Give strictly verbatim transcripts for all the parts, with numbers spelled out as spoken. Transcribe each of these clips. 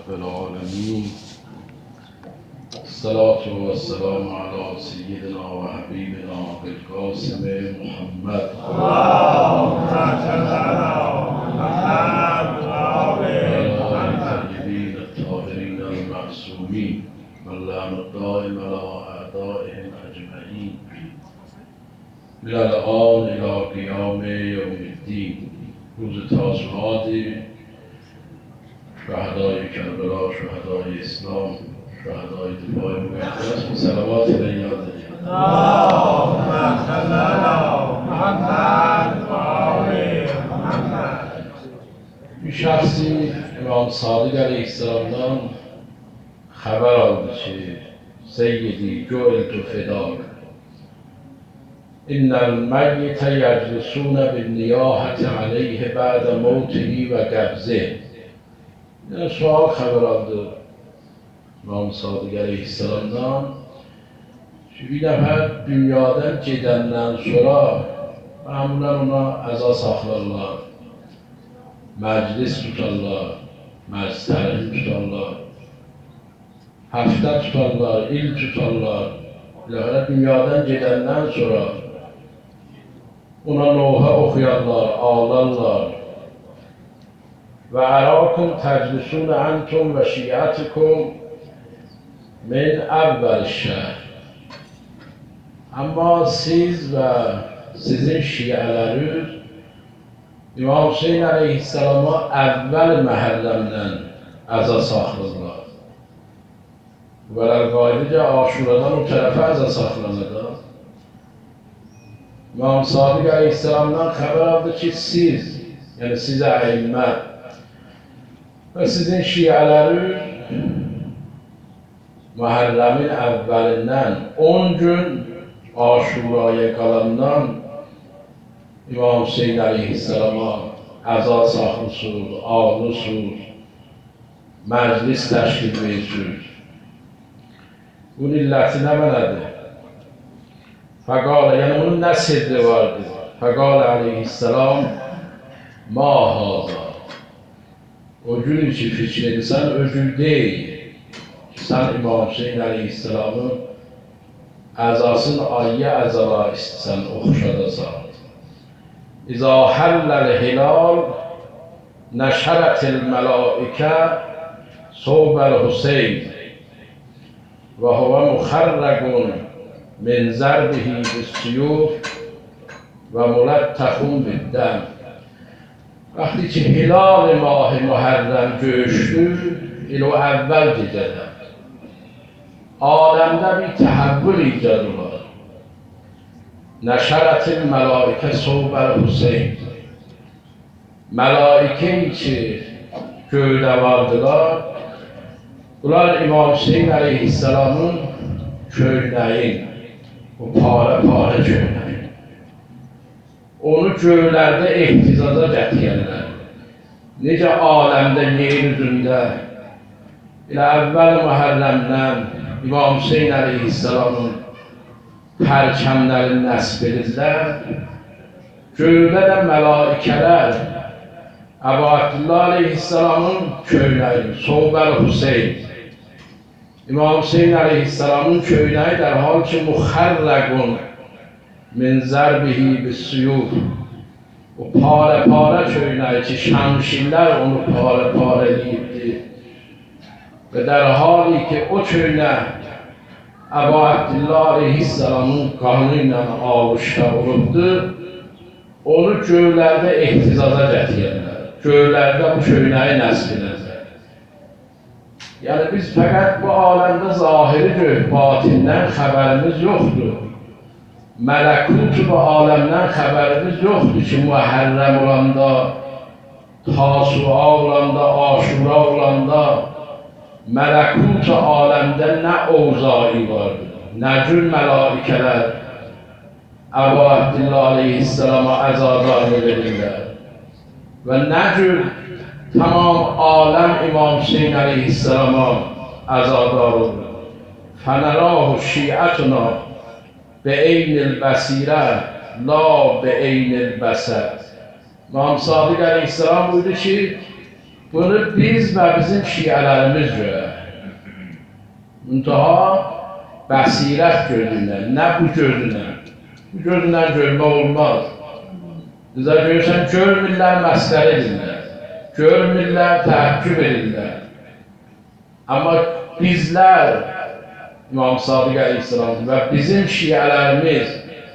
رب العالمين. الصلاة والسلام على سيدنا وحبيبنا بالقاسم محمد اللهم صل على محمد وآل الطيبين الطاهرين المعصومين واللعن الدائم على أعدائهم أجمعين من الآن إلى قيام يوم الدين. روز تاسوعات شهدای کربلا، شهدای اسلام، شهدای دفاع مقدس و صلوات علیه اللهم صل على محمد وآل محمد. bir şahsi İmam Sadiq Aleyhisselam'dan haber aldı ki Seyyidi Cu'iltu Fedak İnnel meyyite yeclisûne bin niyâheti aleyhi ba'de mevtihi ve gebzih. Yani sual haber aldı İmam Sadiq Aleyhisselam'dan. Çünkü bir nefer dünyadan gedəndən sonra məmulən ona əza saxlarlar, məclis tutarlar, məclislərini tutarlar, həftə tutarlar, il tutarlar. Biləxərə dünyadan gedəndən sonra ona noha oxuyarlar, ağlarlar. Və ərakum təclisun əntum və şiyyətikum min əvvəl şəhər. Amma siz və sizin şiələriniz İmam Hüseyin Aleyhisselama əvvəl məhəlləmdən əza saxlayırlar. Və qaydicə Aşuradan o tərəfə əza saxlanırlar. İmam Sadiq Aleyhisselamdan xəbər aldı ki, siz, yəni sizə əimmə və sizin şiələriniz Məhərrəmin əvvəlindən on gün Aşuraya qalandan İmam Hüseyin Aleyhisselama əza saxlısınız, ağlısınız, məclis təşkil verirsiniz. Bunun illəti nə mənədir? Fəqalə, yəni bunun nə sirri vardır? Fəqalə Aleyhisselam ma haza. O gün için fikir edirsən, o gün deyil. Sən İmam Hüseyin Aleyhisselamın əzasını ayyə əzala istəsən, oxuşadasan. İzâ həlləl hilal nəşərətil mələikə soğbəl Hüseyin və huvə müxərrəqun min zərbihi bis-suyuf və müləttəxun biddəm. Vaxtı ki, hilal-i mah-i mühərrəm göğüşdü, il o əvvəl gecədə. Aləmdə bir təhəvvül icad olar. Nəşərətil mələikə soğbəl Hüseyin. Mələikə ki, göydə vardılar, bunlar İmam Hüseyin Aleyhisselamın köynəyin, o para-para köynəyin. Onu göylərdə ehtizaza gətirənlər. Necə aləmdə yer üzündə ilə əvvəl məhərrəmdən İmam Hüseyin Aleyhisselamın pərçəmlərini nəsb edirlər. Göydə də mələikələr Əbu Abdullah Aleyhisselamın köynəyi, Soğbəl Hüseyin. İmam Hüseyin Aleyhisselamın köynəyi dərhal ki, müxərrəqun min zərbihi bis-suyuf. O pare-pare köynəyi ki, şəmşirlər onu pare-pare edibdir. Və dərhali ki, o köynə Əbu Abdullah Aleyhisselamın qanı ilə ağuşda olubdur, onu göylərdə ehtizaza gətirənlər, göylərdə bu köynəyi nəsb edənlər. Yəni biz fəqət bu aləmdə zahiri göy, batindən xəbərimiz yoxdur. Mələkut bu aləmdən xəbərimiz yoxdur ki, mühərrəm olanda, tasua olanda, aşura olanda, mələkut aləmdə nə ovzai vardır, nə cür mələikələr Əbu Abdullah Aleyhisselama əzadar verirlər və nə cür tamam aləm İmam Hüseyin Aleyhisselama əzadar olur. Fənərahu şiətuna be'eynil bəsirə la be'eynil bəsər. İmam Sadiq Aleyhisselam buyurdu ki, Bunu biz və bizim şiələrimiz görər. Muntaha bəsirət gözündən, nə bu gözündən. Bu gözündən görmə olmaz. Bizə görürsən, görmürlər, məsələ edirlər. Görmürlər, təəkküb edirlər. Amma bizlər, İmam Sadiq Əleyhisselam və bizim şiələrimiz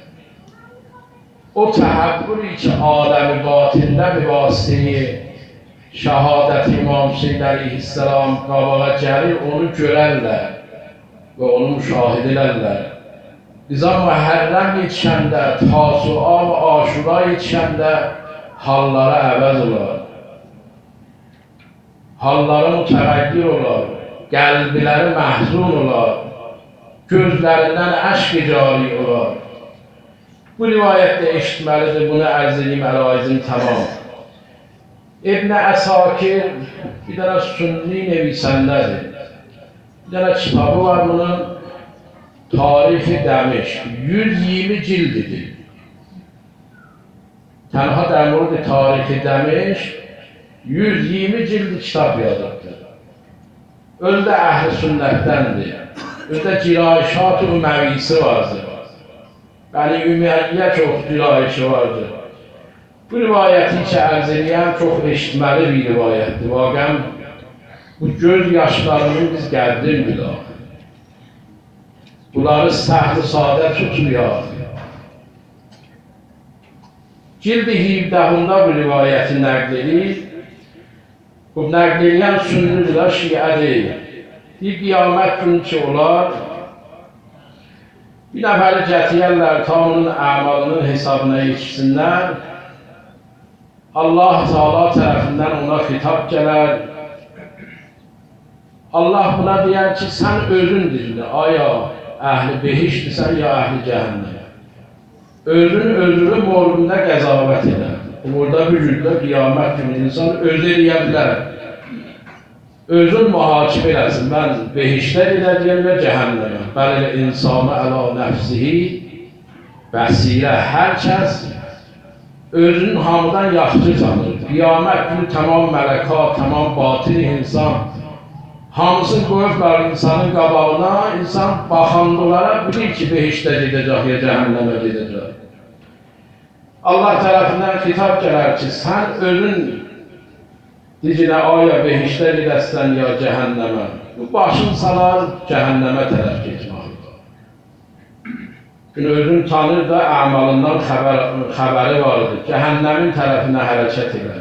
o təhəbbür ki, aləmi batində bir vasitəyi şəhadət İmam Hüseyin Əleyhisselam qabağa gəlir, onu görərlər və onu müşahidə edərlər. Bizə Məhərrəm yetişəndə, Tasua və Aşura yetişəndə hallara əvəz olar. Halları mütəğəyyir olar, qəlbləri məhzun olar, gözlərindən əşq cari olar. Bu rivayətdə eşitməlidir, bunu ərz edeyim, əlaizim tamam. İbn-i Əsakir bir dənə sünni nevisəndədir. Bir dənə kitabı var bunun, Tarix-i Dəmişq, yüz iyirmi cildidir. Tənha dəmurdu Tarix-i Dəmişq, yüz iyirmi cildi kitab yazıbdır. Özü də əhl-i sünnətdəndir. Özü də cirayişat-ı üməvisi vardır. Yəni, ümumiyyə çox cirayişi vardır. Bu rivayəti ki, ərz edirəm, çox eşitməli bir rivayətdir. Vaqəm, bu göz yaşlarını biz qəddim bilaq. Bunları səhv-i sadə tutmayaq. Cildi hivdəhunda bu rivayəti nəql edir. Bu nəql edən sünnüdür, şiədir. Bir qiyamət günü ki olar, bir nəfəri gətirərlər, ta onun əmalının hesabına yetişsinlər. Allah Teala tərəfindən ona xitab gələr. Allah buna deyər ki, sən özün dilini, aya əhli behişdirsən, ya əhli cəhənnəm. Özün özünü morgunda qəzavət edər. Burada vücudda qiyamət günü insan özü eləyə bilər. Özün mühakimə eləsin, mən behişdə edəcəyəm və cəhənnəmə. Bəli, insanı əla nəfsihi, bəsirə, hər kəs özünün hamıdan yaxşı tanır. Qiyamət günü tamam mələkat, tamam batin insan, hamısını qoyublar insanın qabağına, insan baxandılara bilir ki, behişdə gedəcək, ya cəhənnəmə gedəcək. Allah tərəfindən xitab gələr ki, sən özün dicinə aya behişdə gedəsən, ya cəhənnəmə. Bu başın salar cəhənnəmə tərəf geçmək. Gün özün tanır da əmalından xəbər, xəbəri vardır. Cəhənnəmin tərəfinə hərəkət edir.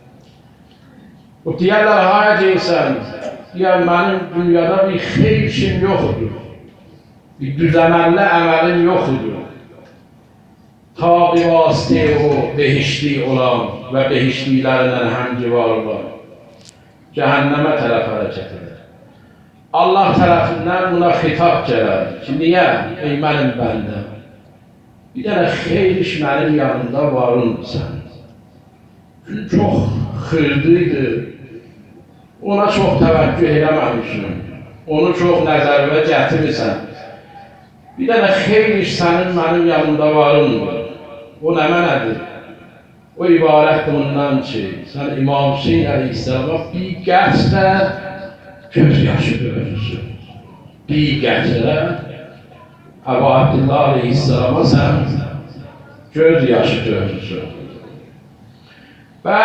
Bu deyərlər, haya deyirsən, deyər, mənim dünyada bir xeyr işim yoxdur. Bir düzəməlli əməlim yoxdur. Ta bir vasitə o behişli olan və behişlilərlə həmcivar olan cəhənnəmə tərəf hərəkət edir. Allah tərəfindən buna xitab gələr ki, niyə? Ey mənim bəndəm, bir dənə xeyr iş mənim yanımda varındır. Çox xırdıydı, ona çox təvəccüh eləməmişsin, onu çox nəzərimə gətirmirsən. Bir dənə xeyr iş sənin mənim yanımda varındır. O nə mənədir? O ibarətdir bundan ki, sən İmam Hüseyin Əleyhisselama bir qəsdə göz yaşı görürsün. Bir qəsdə Əbu Abdillah Əleyhisselama sən göz yaşı görürsün. Və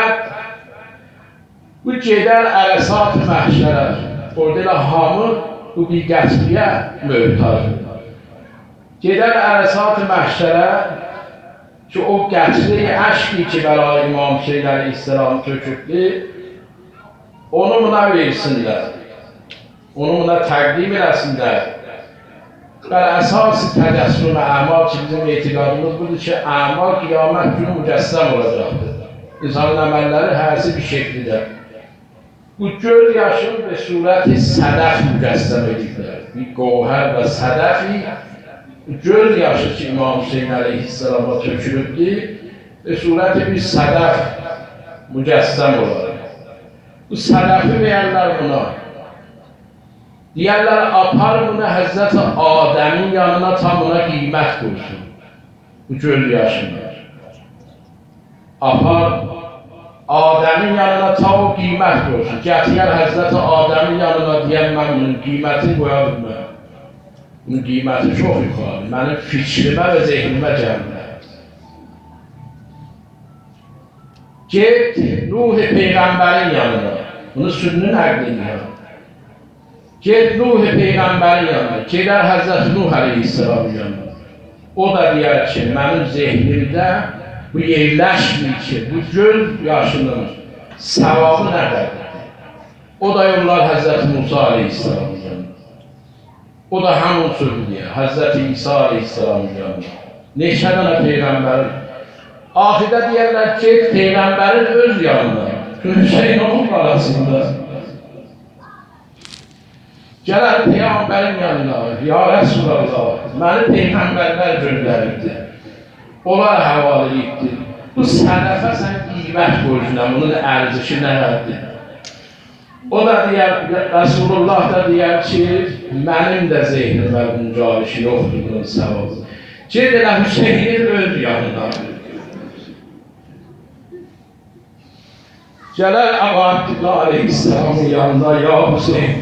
bu gedər ərəsat-ı məhşərə, orada ilə hamı bu bir qəsdiyə möhtacdır. Gedər ərəsat-ı məhşərə ki, o qəsri əşqi ki, bəla İmam Hüseyin Əleyhisselam tökübdür, onu buna versinlər, onu buna təqdim eləsinlər. Bəli, əsas-ı təcəssüm əmal ki, bizim etiqadımız budur ki, əmal qiyamət günü mücəssəm olacaqdır. İnsanın əməlləri hərsi bir şəklidir. Bu göz yaşını və surəti sədəf mücəssəm edirlər. Bir qovhər və sədəfi göz yaşı ki, İmam Hüseyin Əleyhisselama tökülübdür və surəti bir sədəf mücəssəm olar. Bu sədəfi verərlər buna. Deyərlər, apar buna Həzrət Adəmin yanına tam buna qiymət qoysun. Bu göz yaşını. Apar Adəmin yanına ta o qiymət qoysun. Gətirər Həzrəti Adəmin yanına deyən mən bunun qiymətini qoya bilməm. Bunun qiyməti çox yuxarıdır. Mənim fikrimə və zehnimə gəlmir. Get Nuh Peyğəmbərin yanına. Bunu Sünnün əqlidir. Get Nuh Peyğəmbərin yanına. Gedər Həzrəti Nuh Əleyhisselamın yanına. O da deyər ki, mənim zehnimdə bu yerləşmir ki, bu göz yaşının savabı nədir? O da yollar Həzrəti Musa Aleyhisselamın yanına. O da həmin sözü deyər, Həzrəti İsa Aleyhisselamın yanına. Neçə dənə Peyğəmbərin. Axirdə deyərlər ki, Peyğəmbərin öz yanına. Hüseyin onun arasında. Gələr Peyğəmbərin yanına, ya Rəsulallah, məni Peyğəmbərlər göndərirdi. Onlar həvalə etdi. Bu sələfə sən qiymət borcuna, bunun ərzişi nələrdir? O da deyər, Rəsulullah da deyər ki, mənim də zehnimə bunun calişi yoxdur, bunun səvabı. Ged elə Hüseynin öz yanına. Gələr Abdullah Aleyhisselamın yanında, ya Hüseyin.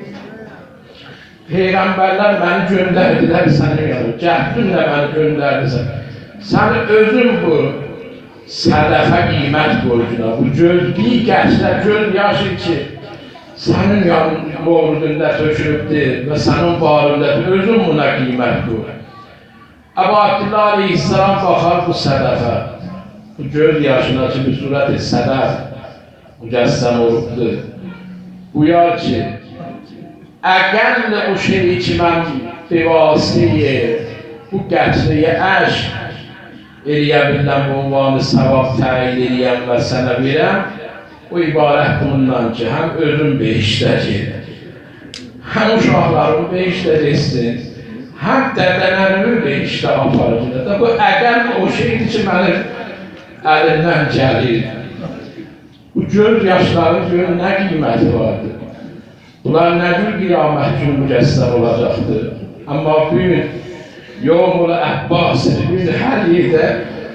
Peyğəmbərlər məni göndərdilər sənin yanına, gəhdinlə məni göndərdirsən. Sən özün bu sədəfə qiymət borcuna, bu göz, bir gəncdə göz yaşı ki, sənin yanın mövludunda tökülübdür və sənin barındədir, özün buna qiymət qoy. Əbu Abdullah Aleyhisselam baxar bu sədəfə, bu göz yaşına ki, bir surət-i sədəf mücəssəm olubdur. Buyar ki, əgərlə o şeyi ki, mən bevasitəyə, bu qətriyə əşq eləyə biləm, bu ünvanı savab təyin eləyəm və sənə verəm, o ibarət bundan ki, həm özüm behişdədir, həm uşaqlarım behişdə desin, həm dədələrimi behişdə aparıcıdır. Bu əgər o şeydir ki, mənim əlimdən gəlir. Bu göz yaşların görün nə qiyməti vardır. Bunlar nə bir qiyamət günü mücəssəm olacaqdır. Amma bu gün Yovmul Əbbas, bir hər yerdə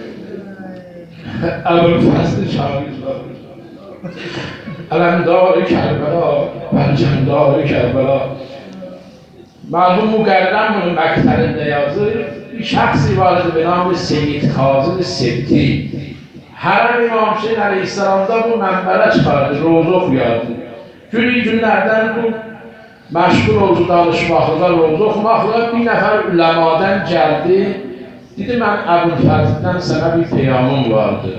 Əbul-Fəzl şahid var. Ələmdar-ı Kərbəla, Pərcəmdar-ı Kərbəla. Mərhum Müqərrəm bunun məktəlində yazır, bir şəxsi var idi, bir namı Seyyid Kazım Sebti. Hərəm İmam Hüseyin Əleyhisselamda bu mənbərə çıxardı, roza oxuyardı. Günü günlərdən bu məşğul oldu danışmaqlığa, roza oxumaqlığa bir nəfər üləmadan gəldi. Dedi, mən Əbul-Fəzldən sənə bir peyamım vardı.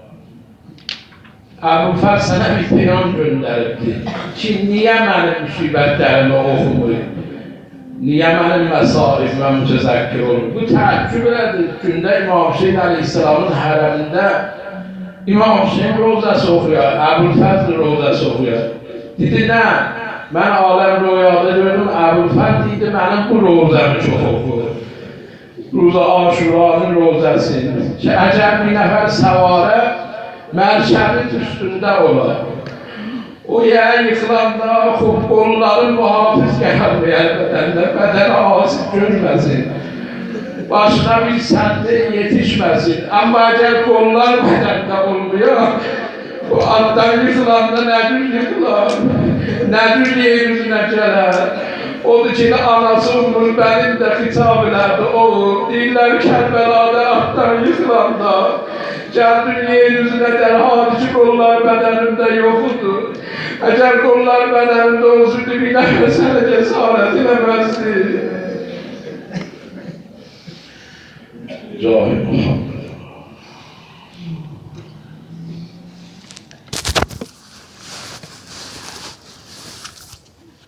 Əbul-Fəzl sənə bir peyam göndəribdi ki, niyə mənim müsibətlərimi oxumur? Niyə mənim məsaibimə mütəzəkkir olur? Bu təəccüb elədir. Gündə İmam Hüseyin Əleyhisselamın hərəmində İmam Hüseyin rozası oxuyar, Əbul-Fəzl rozası oxuyar. Dedi, nə? Mən aləm röyada gördüm, Əbul-Fəzl deydi, mənim bu rozəmi çox oxuyur. Ruza Aşuranın rozəsi. Ki, əcəb bir nəfər səvarə mərkəbin üstündə olar. O yer yıxılanda, xub qolların mühafiz gəlməyər bədəndə, bədəni asib görməsin. Başına bir səndə yetişməsin. Amma əgər qollar bədəndə olmuyor, bu addan yıxılanda nədir yıxılar, nədir yerin üzünə gələr. Odur ki, anası Ümmül Bənin də xitab elədi, olur. Deyirlər Kərbəlada addan yıxılanda, gəldin yerin üzünə dərhal ki, qollar bədənimdə yoxudur. Əgər qollar bədənimdə olsaydı, bir nəfər sənə cəsarət eləməzdi. Cahil Muhammed.